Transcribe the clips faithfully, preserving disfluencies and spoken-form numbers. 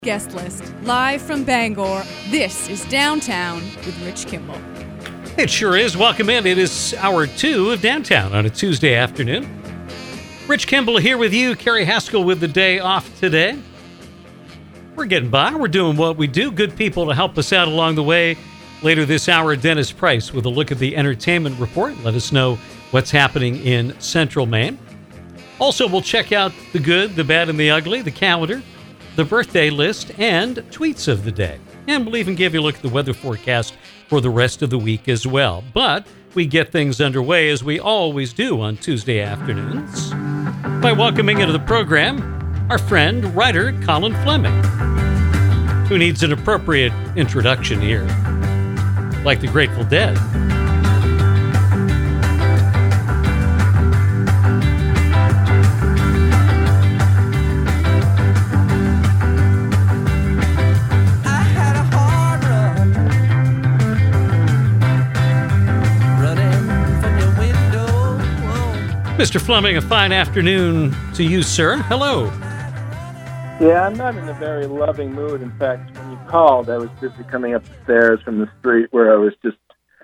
Guest list, live from Bangor. This is Downtown with Rich Kimball. It sure is. Welcome in. It is hour two of Downtown on a Tuesday afternoon. Rich Kimball here with you. Carrie Haskell with the day off today. We're getting by. We're doing what we do. Good people to help us out along the way. Later this hour, Dennis Price with a look at the entertainment report. Let us know what's happening in Central Maine. Also, we'll check out the good, the bad, and the ugly, the calendar, the birthday list, and tweets of the day. And we'll even give you a look at the weather forecast for the rest of the week as well. But we get things underway, as we always do on Tuesday afternoons, by welcoming into the program our friend, writer Colin Fleming, who needs an appropriate introduction here, like the Grateful Dead. Mister Fleming, a fine afternoon to you, sir. Hello. Yeah, I'm not in a very loving mood. In fact, when you called, I was busy coming up the stairs from the street where I was just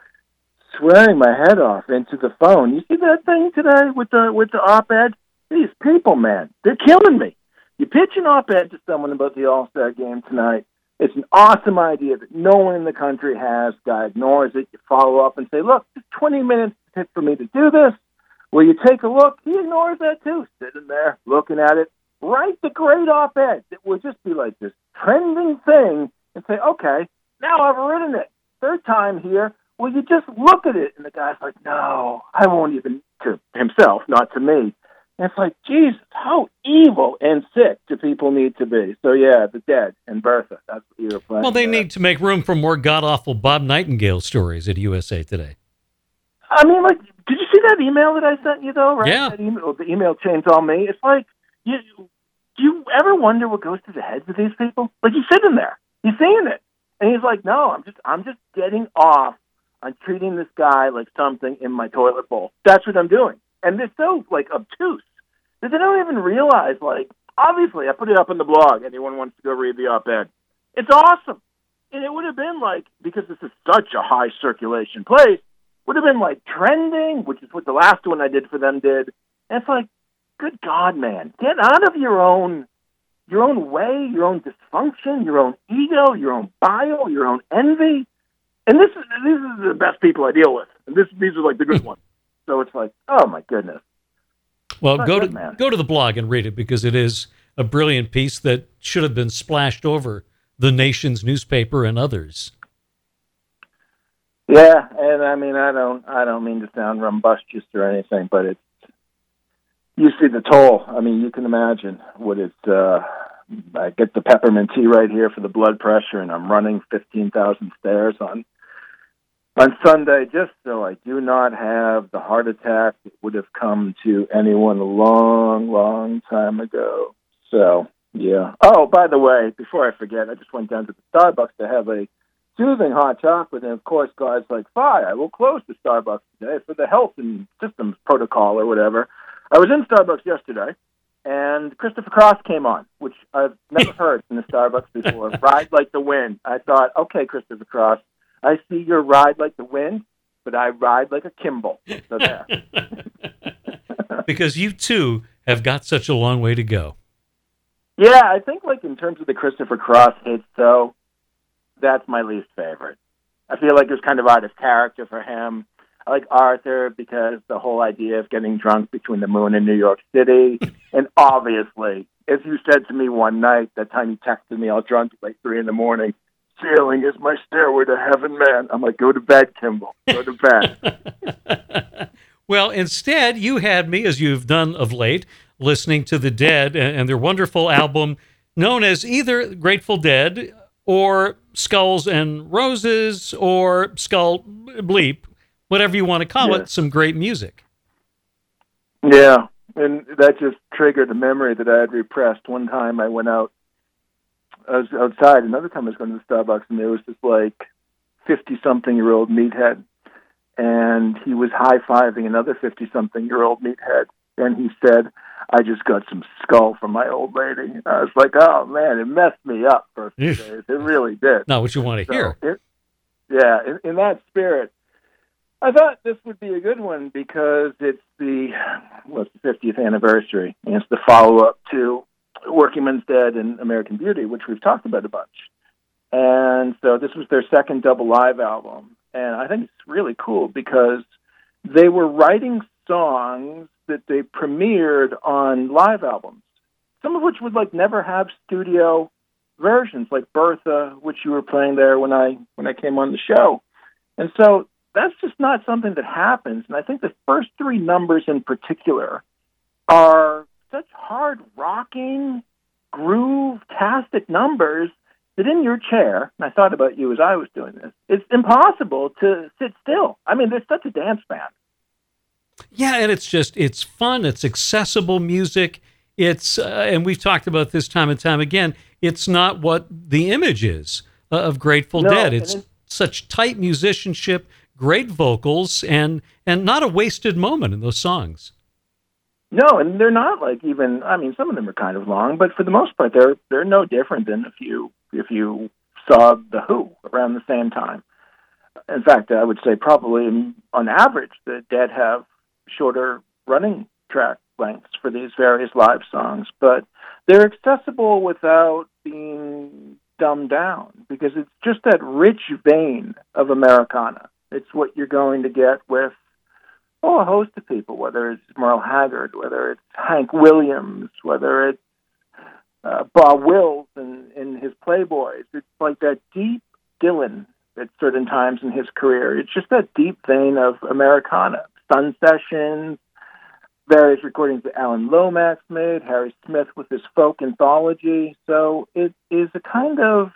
swearing my head off into the phone. You see that thing today with the with the op-ed? These people, man, they're killing me. You pitch an op-ed to someone about the All-Star game tonight. It's an awesome idea that no one in the country has. Guy ignores it. You follow up and say, look, it's twenty minutes for me to do this. Will you take a look? He ignores that too, sitting there looking at it. Write the great op-ed. It would just be like this trending thing and say, okay, now I've written it. Third time here, will you just look at it? And the guy's like, no, I won't even, to himself, not to me. And it's like, Jesus, how evil and sick do people need to be? So yeah, the Dead and Bertha, that's what you were playing. Well, they there. need to make room for more god-awful Bob Nightingale stories at U S A Today. I mean, like, did you see that email that I sent you, though? Right? Yeah. That email, the email chain's all me. It's like, you, do you ever wonder what goes through the heads of these people? Like, he's sitting there, he's seeing it, and he's like, no, I'm just, I'm just getting off on treating this guy like something in my toilet bowl. That's what I'm doing, and they're so like obtuse that they don't even realize. Like, obviously, I put it up on the blog. Anyone wants to go read the op-ed? It's awesome, and it would have been like, because this is such a high circulation place, would have been like trending, which is what the last one I did for them did. And it's like, good God, man, get out of your own, your own way, your own dysfunction, your own ego, your own bile, your own envy. And this is these are the best people I deal with. And this these are like the good ones. So it's like, oh my goodness. Well, go good, to man. go to the blog and read it, because it is a brilliant piece that should have been splashed over the nation's newspaper and others. Yeah, and I mean, I don't, I don't mean to sound rumbustious or anything, but it's, you see the toll. I mean, you can imagine what it's, uh, I get the peppermint tea right here for the blood pressure, and I'm running fifteen thousand stairs on, on Sunday just so I do not have the heart attack that would have come to anyone a long, long time ago. So, yeah. Oh, by the way, before I forget, I just went down to the Starbucks to have a soothing hot chocolate, and of course, guys like, fine, I will close the Starbucks today for the health and systems protocol or whatever. I was in Starbucks yesterday, and Christopher Cross came on, which I've never heard in the Starbucks before. Ride like the wind. I thought, okay, Christopher Cross, I see your ride like the wind, but I ride like a Kimball. So there. Because you, too, have got such a long way to go. Yeah, I think, like, in terms of the Christopher Cross hits, though, that's my least favorite. I feel like it was kind of out of character for him. I like Arthur because the whole idea of getting drunk between the moon and New York City. And obviously, as you said to me one night, that time you texted me all drunk at like three in the morning, sailing is my stairway to heaven, man. I'm like, go to bed, Kimball. Go to bed. Well, instead, you had me, as you've done of late, listening to the Dead and their wonderful album known as either Grateful Dead or Skulls and Roses, or Skull Bleep, whatever you want to call yeah. it, some great music. Yeah, and that just triggered a memory that I had repressed. One time I went out, I was outside, another time I was going to the Starbucks, and there was this, like, fifty-something-year-old meathead, and he was high-fiving another fifty-something-year-old meathead, and he said, I just got some skull from my old lady. I was like, oh man, it messed me up for a few days. It really did. Not what you want to so hear. It, yeah, in, in that spirit, I thought this would be a good one because it's the what's the fiftieth anniversary, and it's the follow-up to Workingman's Dead and American Beauty, which we've talked about a bunch. And so this was their second double live album, and I think it's really cool because they were writing songs that they premiered on live albums, some of which would like never have studio versions, like Bertha, which you were playing there when I when I came on the show. And so that's just not something that happens. And I think the first three numbers in particular are such hard rocking, groove-tastic numbers that in your chair, and I thought about you as I was doing this, it's impossible to sit still. I mean, there's such a dance band. Yeah, and it's just, it's fun. It's accessible music. It's, uh, and we've talked about this time and time again, it's not what the image is uh, of Grateful No, Dead. It's, it's such tight musicianship, great vocals, and and not a wasted moment in those songs. No, and they're not like even, I mean, some of them are kind of long, but for the most part, they're they're no different than if you, if you saw The Who around the same time. In fact, I would say probably on average, the Dead have shorter running track lengths for these various live songs, but they're accessible without being dumbed down because it's just that rich vein of Americana. It's what you're going to get with oh, a host of people, whether it's Merle Haggard, whether it's Hank Williams, whether it's uh, Bob Wills and, and his Playboys. It's like that deep Dylan at certain times in his career. It's just that deep vein of Americana. Sun Sessions, various recordings that Alan Lomax made, Harry Smith with his folk anthology. So it is a kind of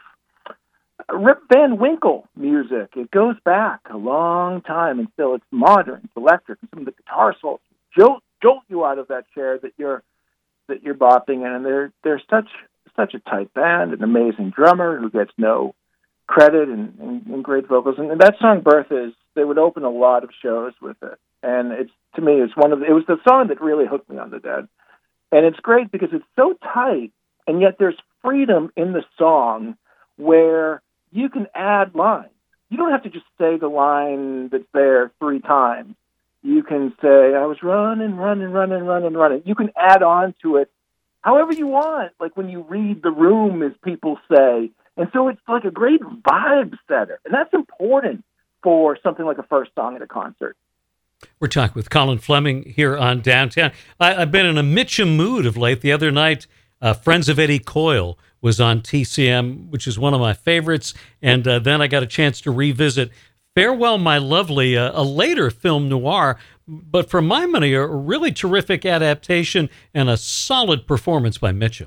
Rip Van Winkle music. It goes back a long time, and still it's modern, it's electric, and some of the guitar solos jolt, jolt you out of that chair that you're that you're bopping in. And they're they're such such a tight band, an amazing drummer who gets no credit, and, and, and great vocals. And, and that song Bertha is, they would open a lot of shows with it. And it's, to me, it's one of the, it was the song that really hooked me on the Dead. And it's great because it's so tight, and yet there's freedom in the song where you can add lines. You don't have to just say the line that's there three times. You can say, I was running, running, running, running, running. You can add on to it however you want, like when you read the room, as people say. And so it's like a great vibe setter. And that's important for something like a first song at a concert. We're talking with Colin Fleming here on Downtown. I, I've been in a Mitchum mood of late. The other night, uh, Friends of Eddie Coyle was on T C M, which is one of my favorites. And uh, then I got a chance to revisit Farewell, My Lovely, uh, a later film noir, but for my money, a really terrific adaptation and a solid performance by Mitchum.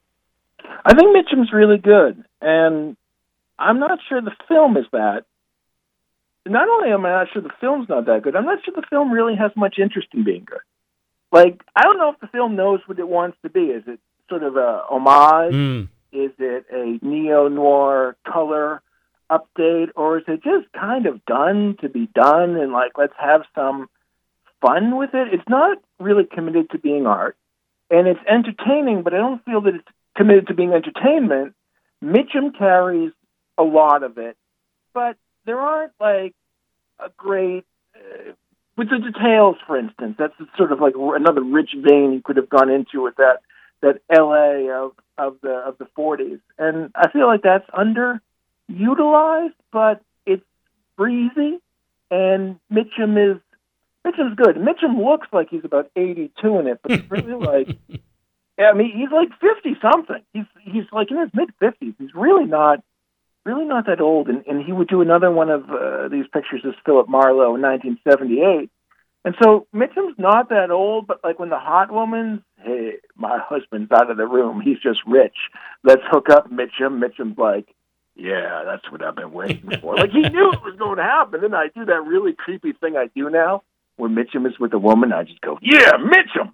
I think Mitchum's really good, and I'm not sure the film is that. Not only am I not sure the film's not that good, I'm not sure the film really has much interest in being good. Like, I don't know if the film knows what it wants to be. Is it sort of a homage? Mm. Is it a neo-noir color update? Or is it just kind of done to be done and, like, let's have some fun with it? It's not really committed to being art. And it's entertaining, but I don't feel that it's committed to being entertainment. Mitchum carries a lot of it, but there aren't, like, a great... Uh, with the details, for instance, that's sort of like another rich vein you could have gone into with that that L A of, of the of the forties. And I feel like that's underutilized, but it's breezy, and Mitchum is Mitchum's good. Mitchum looks like he's about eighty-two in it, but it's really like... I mean, he's like fifty-something. He's he's like in his mid-fifties. He's really not... really not that old, and, and he would do another one of uh, these pictures as Philip Marlowe in nineteen seventy-eight. And so Mitchum's not that old, but like when the hot woman's, hey, my husband's out of the room, he's just rich, let's hook up Mitchum. Mitchum's like, yeah, that's what I've been waiting for. Like, he knew it was going to happen. Then I do that really creepy thing I do now, when Mitchum is with a woman, I just go, yeah, Mitchum!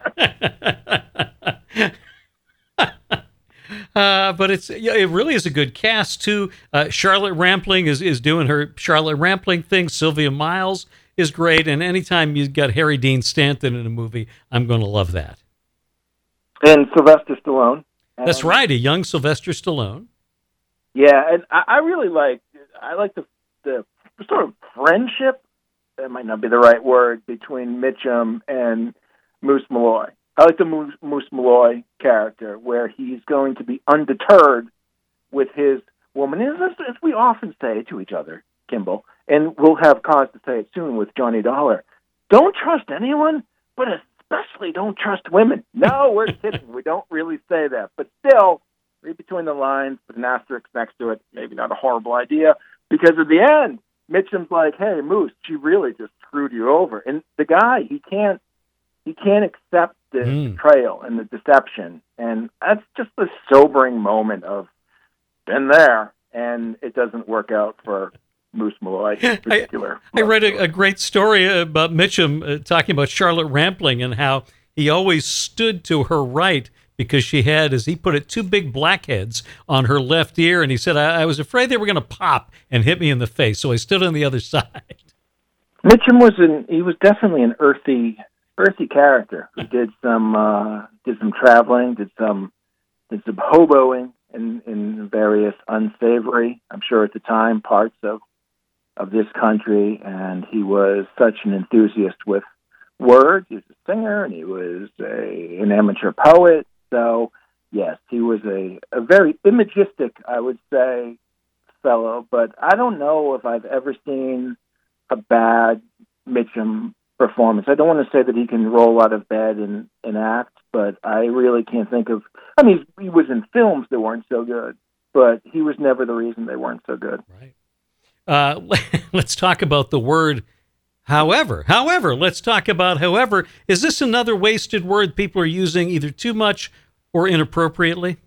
Uh, but it's yeah, it really is a good cast too. Uh, Charlotte Rampling is, is doing her Charlotte Rampling thing. Sylvia Miles is great, and anytime you've got Harry Dean Stanton in a movie, I'm going to love that. And Sylvester Stallone. That's And, right, a young Sylvester Stallone. Yeah, and I, I really like I like the the sort of friendship. That might not be the right word between Mitchum and Moose Malloy. I like the Moose, Moose Malloy character, where he's going to be undeterred with his woman. And as, as we often say to each other, Kimball, and we'll have cause to say it soon with Johnny Dollar, don't trust anyone, but especially don't trust women. No, we're kidding. We don't really say that. But still, read between the lines, put an asterisk next to it. Maybe not a horrible idea, because at the end, Mitchum's like, hey, Moose, she really just screwed you over. And the guy, he can't he can't accept the Mm. betrayal and the deception. And that's just a sobering moment of, been there, and it doesn't work out for Moose Malloy in particular. I read a, a great story about Mitchum uh, talking about Charlotte Rampling and how he always stood to her right because she had, as he put it, two big blackheads on her left ear. And he said, I, I was afraid they were going to pop and hit me in the face, so I stood on the other side. Mitchum was an he was definitely an earthy earthy character who did some uh, did some traveling, did some did some hoboing in, in various unsavory, I'm sure at the time, parts of of this country, and he was such an enthusiast with words. He was a singer, and he was a an amateur poet. So, yes, he was a, a very imagistic, I would say, fellow. But I don't know if I've ever seen a bad Mitchum performance. I don't want to say that he can roll out of bed and, and act, but I really can't think of... I mean, he was in films that weren't so good, but he was never the reason they weren't so good. Right. Uh, let's talk about the word however. However, let's talk about however. Is this another wasted word people are using either too much or inappropriately?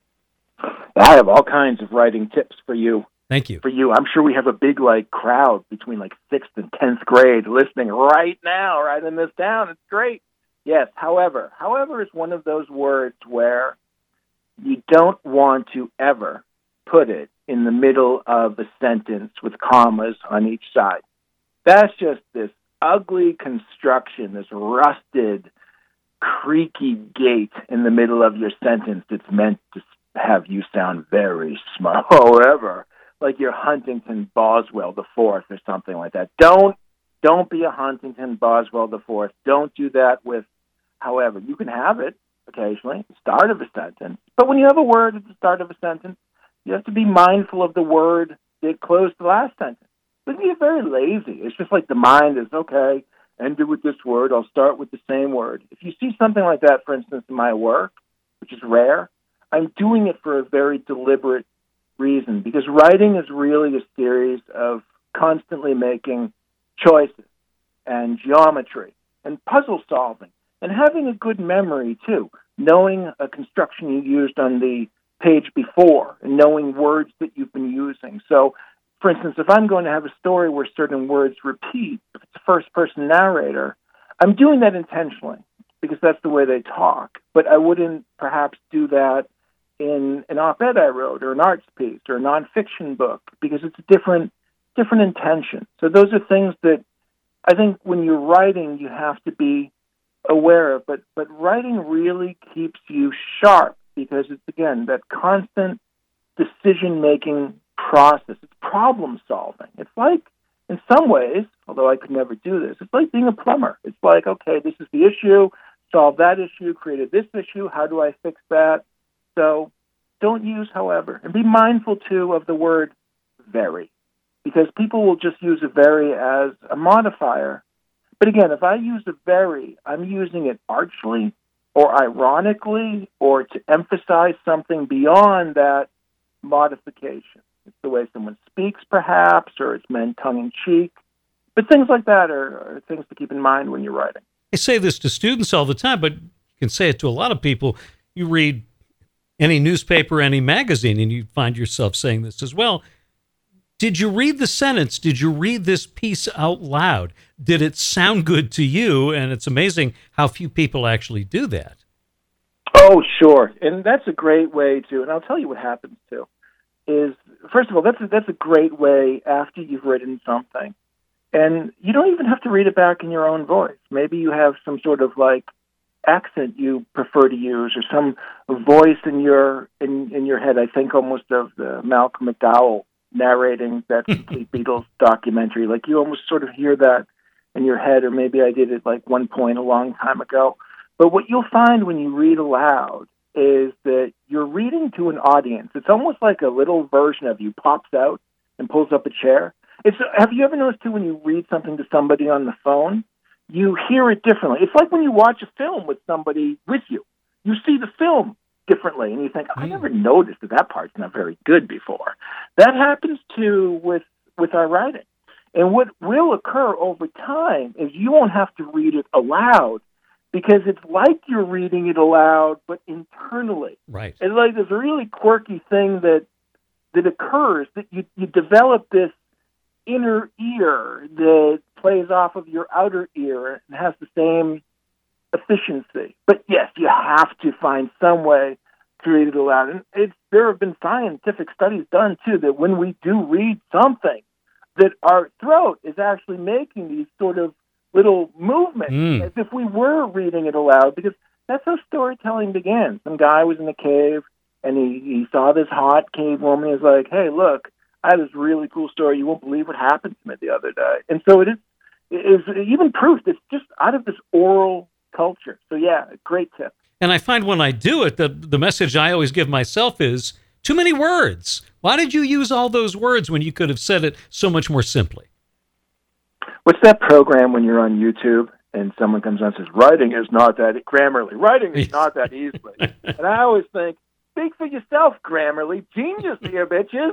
I have all kinds of writing tips for you. Thank you. For you. I'm sure we have a big like crowd between like sixth and tenth grade listening right now, writing this down. It's great. Yes, however. However is one of those words where you don't want to ever put it in the middle of a sentence with commas on each side. That's just this ugly construction, this rusted, creaky gate in the middle of your sentence that's meant to have you sound very smart. However, like you're Huntington Boswell the Fourth or something like that. Don't don't be a Huntington Boswell the Fourth. Don't do that with however. You can have it occasionally at the start of a sentence, but when you have a word at the start of a sentence, you have to be mindful of the word that closed the last sentence. But you're very lazy. It's just like the mind is, okay, end it with this word. I'll start with the same word. If you see something like that, for instance, in my work, which is rare, I'm doing it for a very deliberate reason, because writing is really a series of constantly making choices and geometry and puzzle solving and having a good memory, too, knowing a construction you used on the page before and knowing words that you've been using. So, for instance, if I'm going to have a story where certain words repeat, if it's a first-person narrator, I'm doing that intentionally because that's the way they talk. But I wouldn't perhaps do that in an op-ed I wrote or an arts piece or a nonfiction book because it's a different, different intention. So those are things that I think when you're writing, you have to be aware of. But, but writing really keeps you sharp because it's, again, that constant decision-making process. It's problem solving. It's like, in some ways, although I could never do this, it's like being a plumber. It's like, okay, this is the issue, solve that issue, created this issue, how do I fix that? So don't use however. And be mindful, too, of the word very, because people will just use a very as a modifier. But again, if I use a very, I'm using it archly or ironically or to emphasize something beyond that modification. It's the way someone speaks, perhaps, or it's meant tongue-in-cheek. But things like that are, are things to keep in mind when you're writing. I say this to students all the time, but you can say it to a lot of people. You read any newspaper, any magazine, and you find yourself saying this as well. Did you read the sentence? Did you read this piece out loud? Did it sound good to you? And it's amazing how few people actually do that. Oh, sure. And that's a great way to, and I'll tell you what happens too, is, first of all, that's a, that's a great way after you've written something. And you don't even have to read it back in your own voice. Maybe you have some sort of like accent you prefer to use, or some voice in your in, in your head. I think almost of the Malcolm McDowell narrating that complete Beatles documentary. Like you almost sort of hear that in your head, or maybe I did it like one point a long time ago. But what you'll find when you read aloud is that you're reading to an audience. It's almost like a little version of you pops out and pulls up a chair. It's, have you ever noticed, too, when you read something to somebody on the phone, you hear it differently? It's like when you watch a film with somebody with you. You see the film differently, and you think, I never noticed that that part's not very good before. That happens, too, with, with our writing. And what will occur over time is you won't have to read it aloud, because it's like you're reading it aloud, but internally. Right. It's like this really quirky thing that that occurs, that you, you develop this inner ear that plays off of your outer ear and has the same efficiency. But yes, you have to find some way to read it aloud. And it's, there have been scientific studies done, too, that when we do read something, that our throat is actually making these sort of little movements mm. as if we were reading it aloud, because that's how storytelling began. Some guy was in a cave, and he, he saw this hot cave woman. He's like, hey, look, I have this really cool story. You won't believe what happened to me the other day. And so it is, it is even proof it's just out of this oral culture. So, yeah, great tip. And I find when I do it, the, the message I always give myself is, too many words. Why did you use all those words when you could have said it so much more simply? What's that program when you're on YouTube and someone comes on and says, writing is not that, Grammarly, writing is not that easily. And I always think, speak for yourself, Grammarly. Genius here, bitches.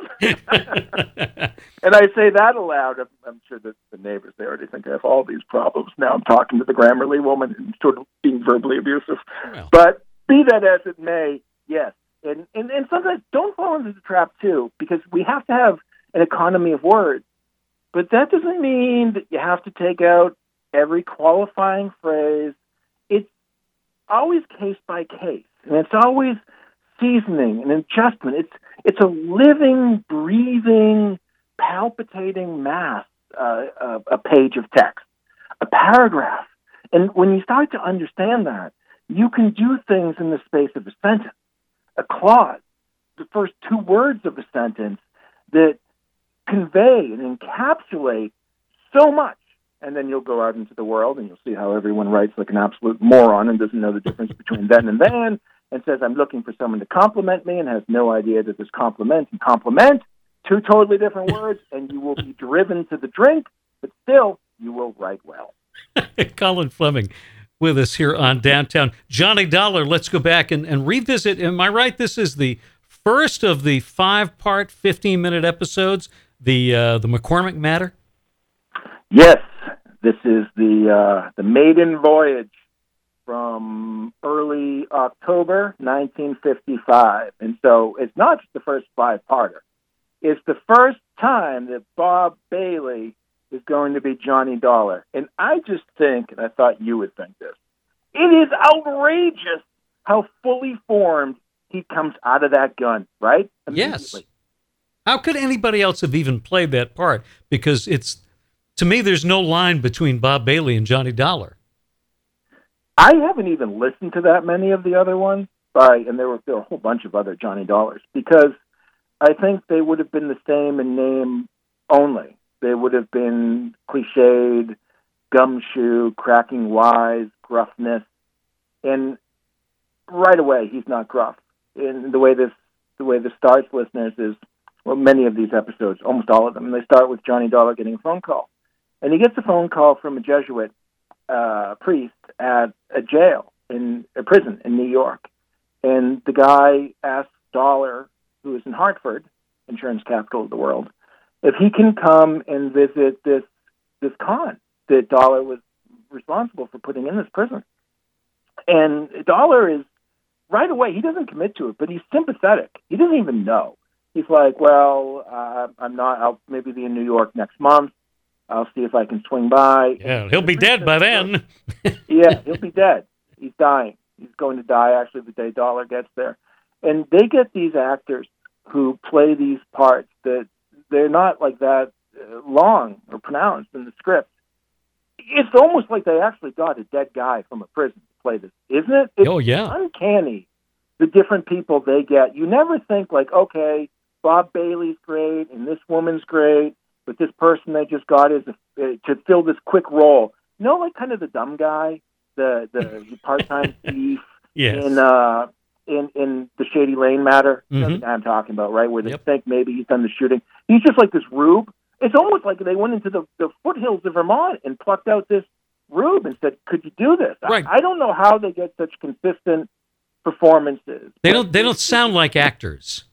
And I say that aloud. I'm, I'm sure that the neighbors, they already think I have all these problems. Now I'm talking to the Grammarly woman and sort of being verbally abusive. Well. But be that as it may, yes. And, and, and sometimes don't fall into the trap, too, because we have to have an economy of words. But that doesn't mean that you have to take out every qualifying phrase. It's always case by case, and it's always seasoning and adjustment. It's it's a living, breathing, palpitating mass, uh, uh, a page of text, a paragraph. And when you start to understand that, you can do things in the space of a sentence, a clause, the first two words of a sentence that convey and encapsulate so much. And then you'll go out into the world and you'll see how everyone writes like an absolute moron and doesn't know the difference between then and then, and says, I'm looking for someone to compliment me, and has no idea that there's compliment and compliment, two totally different words, and you will be driven to the drink, but still, you will write well. Colin Fleming with us here on Downtown. Johnny Dollar, let's go back and, and revisit. Am I right? This is the first of the five-part, fifteen-minute episodes, the uh, the McCormick Matter? Yes. This is the uh, the maiden voyage from early October nineteen fifty-five. And so it's not just the first five-parter. It's the first time that Bob Bailey is going to be Johnny Dollar. And I just think, and I thought you would think this, it is outrageous how fully formed he comes out of that gun, right? Yes. How could anybody else have even played that part? Because it's, to me, there's no line between Bob Bailey and Johnny Dollar. I haven't even listened to that many of the other ones, by, and there were, there were a whole bunch of other Johnny Dollars, because I think they would have been the same in name only. They would have been cliched, gumshoe, cracking wise, gruffness, and right away he's not gruff. And the way this the way this starts, listeners, is, well, many of these episodes, almost all of them, they start with Johnny Dollar getting a phone call. And he gets a phone call from a Jesuit uh, priest at a jail, in a prison in New York. And the guy asks Dollar, who is in Hartford, insurance capital of the world, if he can come and visit this this con that Dollar was responsible for putting in this prison. And Dollar is, right away, he doesn't commit to it, but he's sympathetic. He doesn't even know. He's like, well, uh, I'm not, I'll maybe be in New York next month. I'll see if I can swing by. Yeah, he'll be dead by then. Yeah, he'll be dead. He's dying. He's going to die, actually, the day Dollar gets there. And they get these actors who play these parts that they're not like that uh, long or pronounced in the script. It's almost like they actually got a dead guy from a prison to play this, isn't it? It's Oh, yeah. uncanny, the different people they get. You never think like, okay, Bob Bailey's great and this woman's great, but this person they just got is a, uh, to fill this quick role. You know, like kind of the dumb guy, the the part-time thief Yes. in uh in in the Shady Lane matter. You know Mhm. the guy I'm talking about, right? Where they Yep. think maybe he's done the shooting. He's just like this rube. It's almost like they went into the, the foothills of Vermont and plucked out this rube and said, "Could you do this?" Right. I, I don't know how they get such consistent performances. They but don't. They don't it's- sound like actors.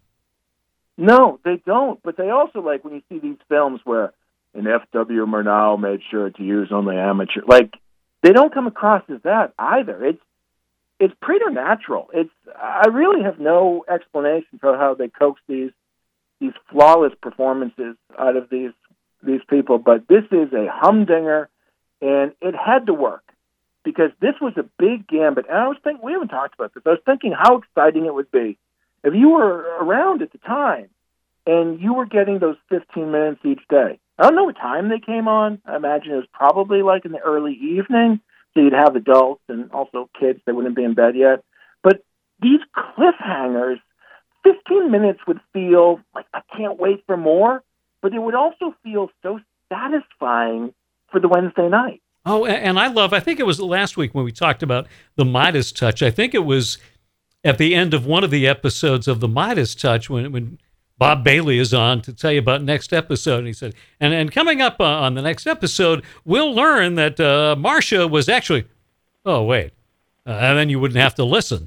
No, they don't. But they also like when you see these films where an F W Murnau made sure to use only amateur. Like they don't come across as that either. It's it's preternatural. It's I really have no explanation for how they coax these these flawless performances out of these these people. But this is a humdinger, and it had to work because this was a big gambit. And I was thinking, we haven't talked about this. I was thinking how exciting it would be if you were around at the time and you were getting those fifteen minutes each day. I don't know what time they came on. I imagine it was probably like in the early evening. So you'd have adults and also kids that wouldn't be in bed yet. But these cliffhangers, fifteen minutes would feel like I can't wait for more, but it would also feel so satisfying for the Wednesday night. Oh, a- and I love. I think it was last week when we talked about the Midas Touch. I think it was at the end of one of the episodes of the Midas Touch when when Bob Bailey is on to tell you about next episode. And he said, and, and coming up uh, on the next episode, we'll learn that uh, Marcia was actually, oh, wait. Uh, and then you wouldn't have to listen.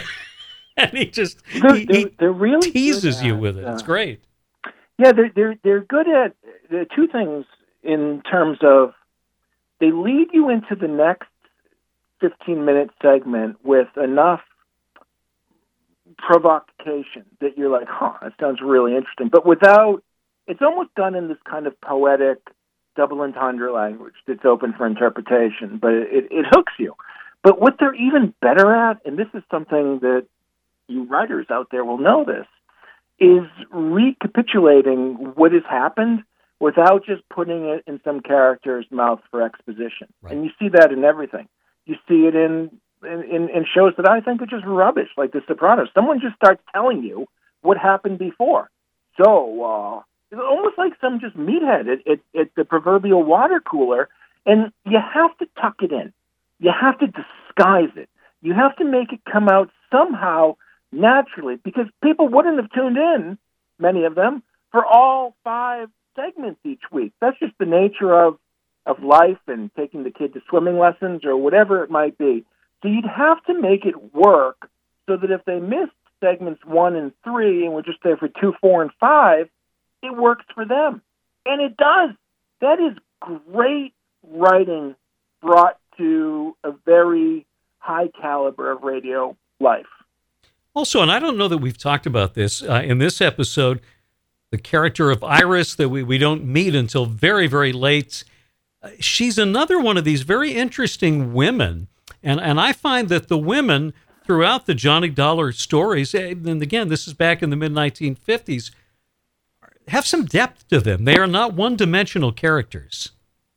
And he just They're, he, they're, he they're really teases good you at, with it. It's uh, great. Yeah, they're they're they're good at the two things in terms of they lead you into the next fifteen minute segment with enough provocation that you're like, huh, that sounds really interesting. But without, it's almost done in this kind of poetic double entendre language that's open for interpretation, but it, it hooks you. But what they're even better at, and this is something that you writers out there will know this, is recapitulating what has happened without just putting it in some character's mouth for exposition. Right. And you see that in everything. You see it in In, in shows that I think are just rubbish, like The Sopranos. Someone just starts telling you what happened before. So, uh, it's almost like some just meathead at, at, at the proverbial water cooler, and you have to tuck it in. You have to disguise it. You have to make it come out somehow naturally, because people wouldn't have tuned in, many of them, for all five segments each week. That's just the nature of, of life and taking the kid to swimming lessons or whatever it might be. So you'd have to make it work so that if they missed segments one and three and were just there for two, four, and five, it works for them. And it does. That is great writing brought to a very high caliber of radio life. Also, and I don't know that we've talked about this uh, in this episode, the character of Iris that we, we don't meet until very, very late. Uh, she's another one of these very interesting women. And and I find that the women throughout the Johnny Dollar stories, and again, this is back in the mid nineteen fifties, have some depth to them. They are not one-dimensional characters.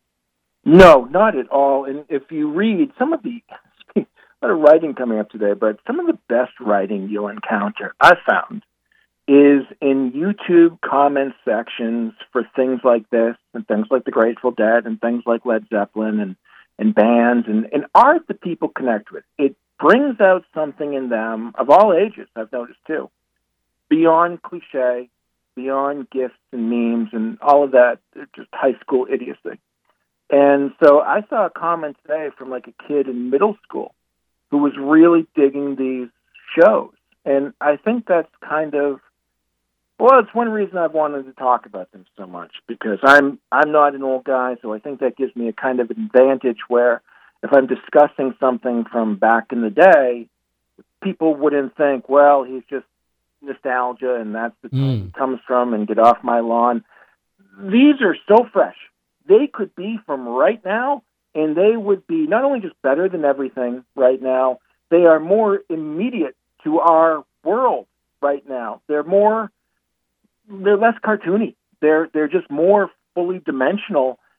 No, not at all. And if you read some of the, a lot of writing coming up today, but some of the best writing you'll encounter, I found, is in YouTube comment sections for things like this and things like the Grateful Dead and things like Led Zeppelin and and bands and, and art that people connect with. It brings out something in them of all ages, I've noticed too, beyond cliche, beyond gifts and memes and all of that, just high school idiocy. And so I saw a comment today from like a kid in middle school who was really digging these shows. And I think that's kind of, well, it's one reason I've wanted to talk about them so much, because I'm I'm not an old guy, so I think that gives me a kind of advantage where if I'm discussing something from back in the day, people wouldn't think, well, he's just nostalgia and that's the time Mm. he comes from and get off my lawn. These are so fresh. They could be from right now, and they would be not only just better than everything right now, they are more immediate to our world right now. They're more... They're less cartoony. They're they're just more fully dimensional,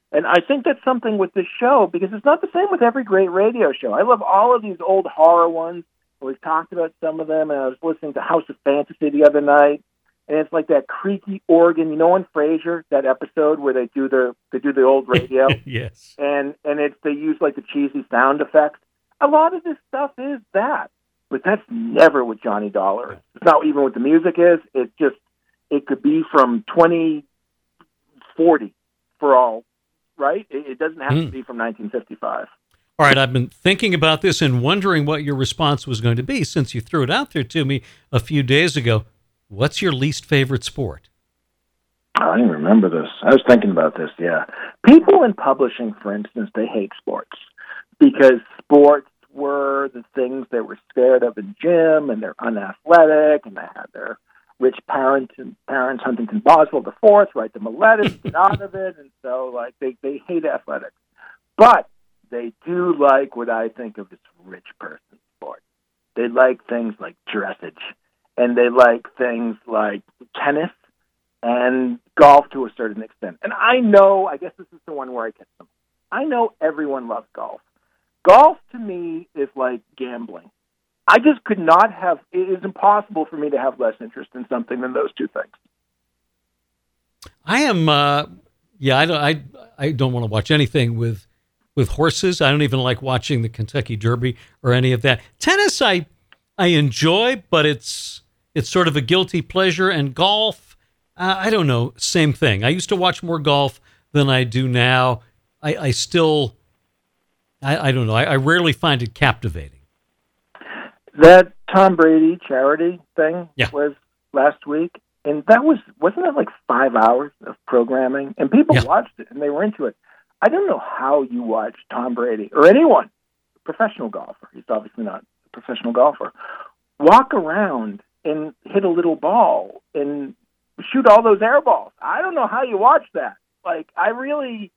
And I think that's something with this show, because it's not the same with every great radio show. I love all of these old horror ones. We've talked about some of them, and I was listening to House of Fantasy the other night, and it's like that creaky organ, you know, on Frasier, that episode where they do their they do the old radio. Yes. And and it's they use like the cheesy sound effects. A lot of this stuff is that, but that's never what Johnny Dollar is. It's not even what the music is. It's just it could be from twenty forty for all, right? It, it doesn't have mm. to be from nineteen fifty-five. All right, I've been thinking about this and wondering what your response was going to be since you threw it out there to me a few days ago. What's your least favorite sport? I didn't remember this. I was thinking about this, yeah. People in publishing, for instance, they hate sports because sports were the things they were scared of in gym, and they're unathletic, and they had their rich parents and parents, Huntington Boswell the Fourth, write them a letter to get out of it, and so like they, they hate athletics. But they do like what I think of as rich person sport. They like things like dressage, and they like things like tennis and golf to a certain extent. And I know, I guess this is the one where I get them. I know everyone loves golf. Golf to me is like gambling. I just could not have, it is impossible for me to have less interest in something than those two things. I am, uh, yeah, I don't, I, I don't want to watch anything with with horses. I don't even like watching the Kentucky Derby or any of that. Tennis, I I enjoy, but it's it's sort of a guilty pleasure. And golf, uh, I don't know, same thing. I used to watch more golf than I do now. I, I still, I, I don't know, I, I rarely find it captivating. That Tom Brady charity thing yeah. was last week, and that was, wasn't it like five hours of programming? And people yeah. watched it, and they were into it. I don't know how you watch Tom Brady, or anyone, professional golfer, he's obviously not a professional golfer, walk around and hit a little ball and shoot all those air balls. I don't know how you watch that. Like, I really,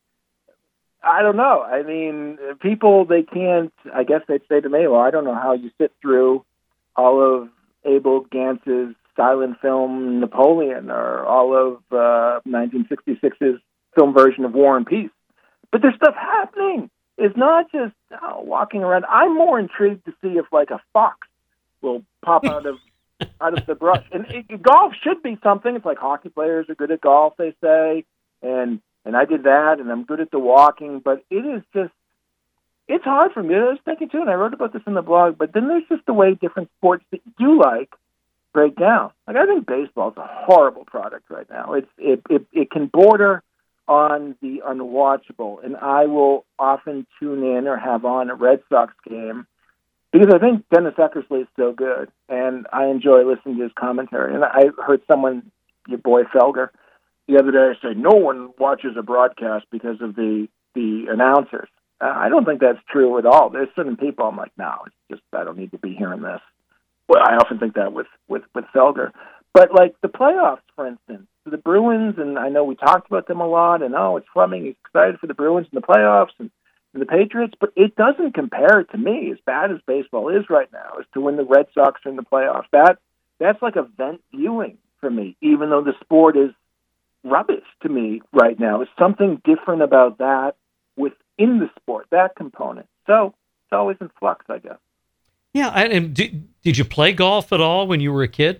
I don't know. I mean, people, they can't, I guess they'd say to me, well, I don't know how you sit through all of Abel Gantz's silent film Napoleon, or all of uh, nineteen sixty-six's film version of War and Peace. But there's stuff happening. It's not just oh, walking around. I'm more intrigued to see if, like, a fox will pop out of out of the brush. And it, golf should be something. It's like hockey players are good at golf, they say, and and I did that, and I'm good at the walking. But it is just, it's hard for me. I was thinking too, and I wrote about this in the blog. But then there's just the way different sports that you like break down. Like, I think baseball is a horrible product right now. It's it it, it can border on the unwatchable, and I will often tune in or have on a Red Sox game because I think Dennis Eckersley is so good, and I enjoy listening to his commentary. And I heard someone, your boy Felger, the other day say, no one watches a broadcast because of the, the announcers. Uh, I don't think that's true at all. There's certain people I'm like, no, it's just, I don't need to be hearing this. Well, I often think that with, with, with Felger. But like the playoffs, for instance, the Bruins, and I know we talked about them a lot, and oh, it's Fleming, he's excited for the Bruins and the playoffs and, and the Patriots, but it doesn't compare to me, as bad as baseball is right now, as to when the Red Sox are in the playoffs. That that's like event viewing for me, even though the sport is rubbish to me right now. There's something different about that within the sport, that component. So it's always in flux, I guess. Yeah, and did, did you play golf at all when you were a kid?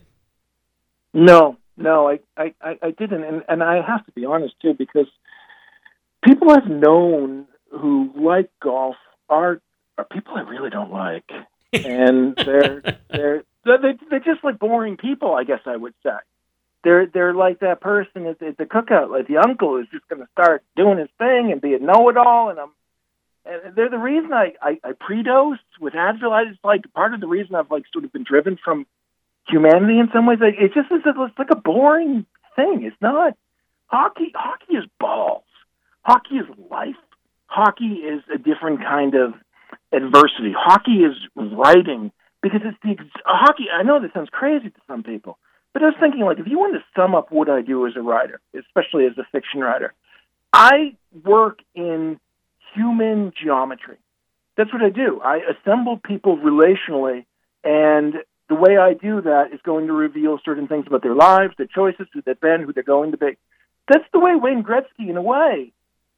No. No, I, I, I didn't, and, and I have to be honest, too, because people I've known who like golf are, are people I really don't like, and they're they're they they're just like boring people, I guess I would say. They're they're like that person at the, at the cookout, like the uncle who's just going to start doing his thing and be a know-it-all, and I'm and they're the reason I, I, I pre-dose with Advil. It's like part of the reason I've like sort of been driven from humanity in some ways. Like, it just is it's like a boring thing. It's not hockey. Hockey is balls. Hockey is life. Hockey is a different kind of adversity. Hockey is writing because it's the ex- hockey. I know this sounds crazy to some people, but I was thinking, like, if you want to sum up what I do as a writer, especially as a fiction writer, I work in human geometry. That's what I do. I assemble people relationally, and the way I do that is going to reveal certain things about their lives, their choices, who they've been, who they're going to be. That's the way Wayne Gretzky, in a way,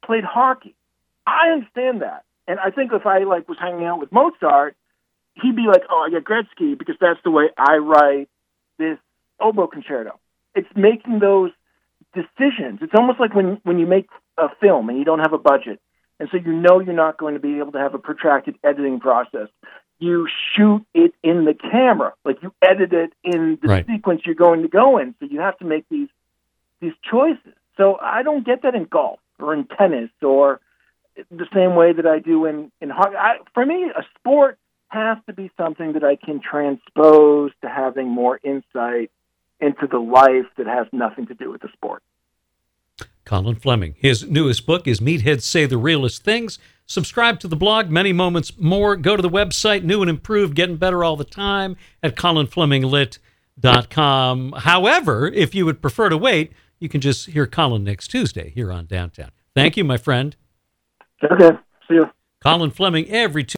played hockey. I understand that. And I think if I like was hanging out with Mozart, he'd be like, oh, I get Gretzky because that's the way I write this oboe concerto. It's making those decisions. It's almost like when, when you make a film and you don't have a budget, and so you know you're not going to be able to have a protracted editing process. You shoot it in the camera, like you edit it in the right. sequence you're going to go in. So you have to make these these choices. So I don't get that in golf or in tennis or the same way that I do in, in hockey. I, for me, a sport has to be something that I can transpose to having more insight into the life that has nothing to do with the sport. Colin Fleming. His newest book is Meatheads Say the Realest Things. Subscribe to the blog, Many Moments More. Go to the website, new and improved, getting better all the time, at colin fleming lit dot com. However, if you would prefer to wait, you can just hear Colin next Tuesday here on Downtown. Thank you, my friend. Okay. See you. Colin Fleming every Tuesday.